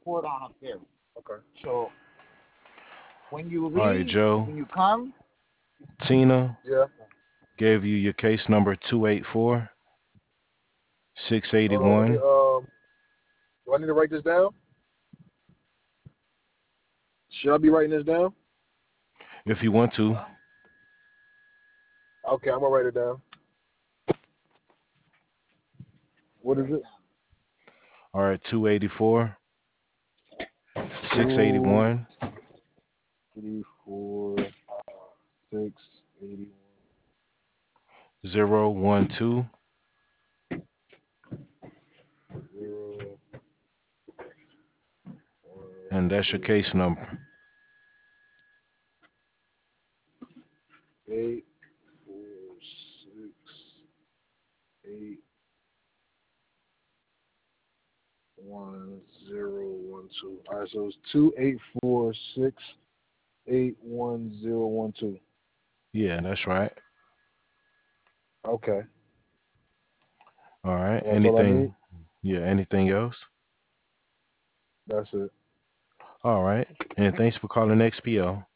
Okay. All right, Joe. Tina Yeah. gave you your case number 284 Hold on. Let me. 681. Do I need to write this down? Should I be writing this down? If you want to. Okay, I'm gonna write it down. What is it? All right, 284 Two 681 eighty four 681 012. 0 And that's your 1 case number. 2 8 4 6 8 1012. All right, so it's 2 8 4 6 8 1012. Yeah, that's right. Okay, All right. and that's all I need. Yeah, anything else? That's it. All right. And thanks for calling XPO.